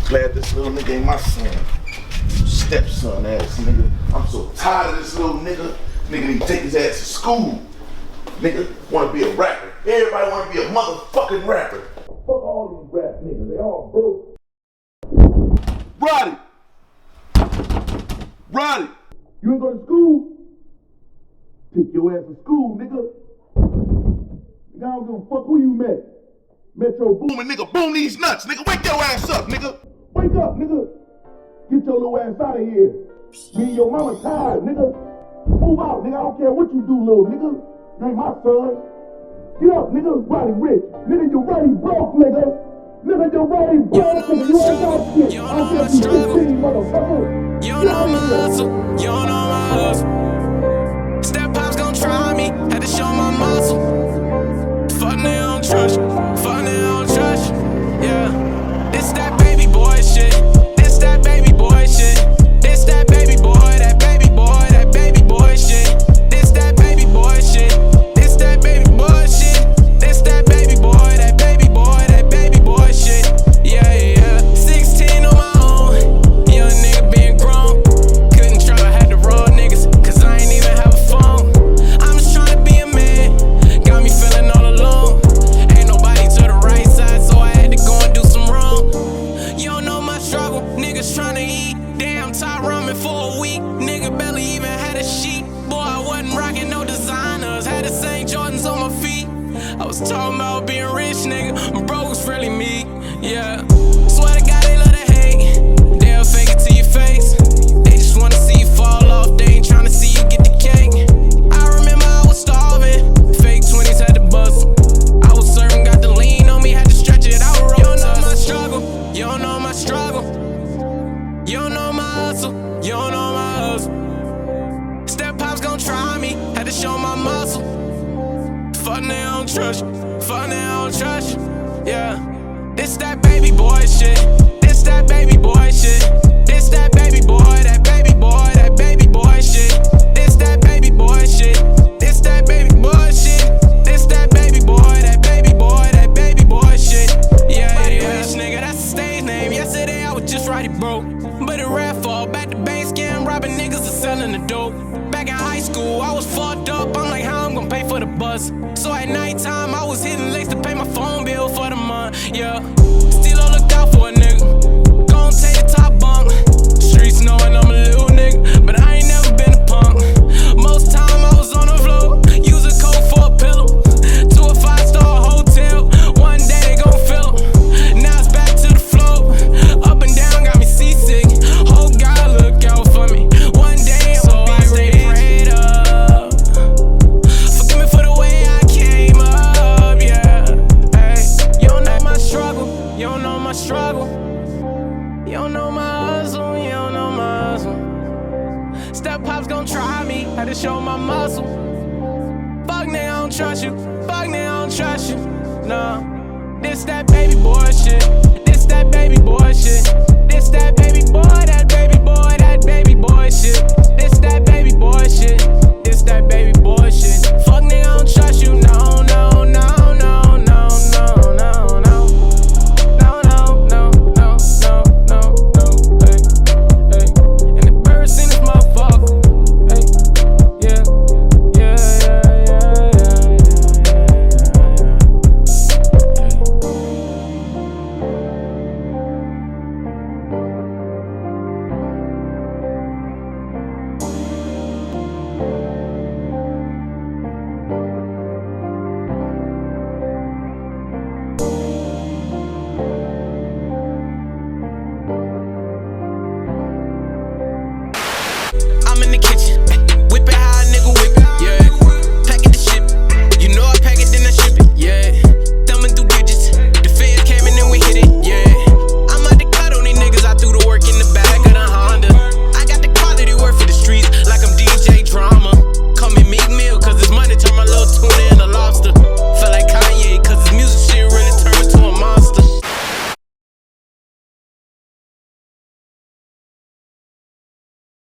Glad this little nigga ain't my son. Stepson ass nigga. I'm so tired of this little nigga. Nigga need to take his ass to school. Nigga wanna be a rapper. Everybody wanna be a motherfucking rapper. Fuck all these rap niggas, they all broke. Roddy! Roddy! You ain't go to school? Take your ass to school, nigga. Nigga, I don't give a fuck who you met. Metro Boomin, nigga, boom these nuts, nigga. Wake your ass up, nigga. Wake up, nigga. Get your little ass out of here. Me and your mama tired, nigga. Move out, nigga. I don't care what you do, little nigga. You ain't my son. Get up, nigga. Roddy rich. Nigga, you Roddy broke, nigga. Nigga, you Roddy broke, nigga. You ain't got shit. I don't care if you 15, motherfucker. You don't know my hustle. You don't know my hustle. Step Pop's gon' try me. Had to show my muscle. Fuck they don't trust you. Fuck they don't trust you. Yeah. This that baby boy shit. This that baby boy shit. This that baby boy. That baby boy. That baby boy shit. This that baby boy shit. This that baby boy shit. This that baby boy. That baby boy. That baby boy shit. Yeah, yeah. 16 on my own. Young nigga being grown. Couldn't try, I had to raw niggas. Cause I ain't even have a phone. I'm just trying to be a man. Got me feeling all alone. Ain't nobody to the right side, so I had to go and do some wrong. You don't know my struggle. Niggas trying to eat. Damn, tied ramen for a week. Nigga barely even had a sheet. Boy, I wasn't rocking no designers. Had the same Jordans on my feet. I was talking about being rich, nigga. Bro was really me, yeah. Swear to God, they love to hate. They'll fake it to your face. They just wanna see you fall off. They ain't tryna see you get the cake. I remember I was starving. Fake 20s had to bust. I was serving, got the lean on me, had to stretch it out. You don't know my struggle. You don't know my struggle. You don't know my hustle. You don't know my hustle. Step Pop's gon' try me. Had to show my muscle. Fuck they don't trust you. Fuck they don't trust you. Yeah. This that baby boy shit. This that baby boy shit. This that baby boy. That baby boy. That baby boy shit. This that baby boy shit. This that baby boy shit. This that baby boy. That baby boy. That baby boy shit. Yeah, yeah. Rich nigga, that's the stage name. Yesterday I was just Roddy broke. But it rap fall. Back to bank scam, robbing niggas and selling the dope. Back in high school, I was fucked up. I'm like, how I'm gonna pay for the bus? So at nighttime, I was hitting licks to pay my phone bill for the month. Yeah, still don't look out for a nigga. Gon' take the top bunk. Streets knowing I'm a little nigga, but I ain't never been a punk. Most time I was on the floor, use a coat for a pillow. To a 5-star hotel, one day they gon' fill 'em. Now it's back to the floor, up and down got me seasick. Oh God, look out for me. One day I'm so I stay prayed up. Forgive me for the way I came up, yeah. Hey, you don't know my struggle. You don't know my struggle. You don't know my hustle. You don't know my hustle. Step Pop's gon' try me. Had to show my muscle. Fuck they don't trust you. Fuck they don't trust you. Nah. This that baby boy shit. This that baby boy shit. This that baby boy.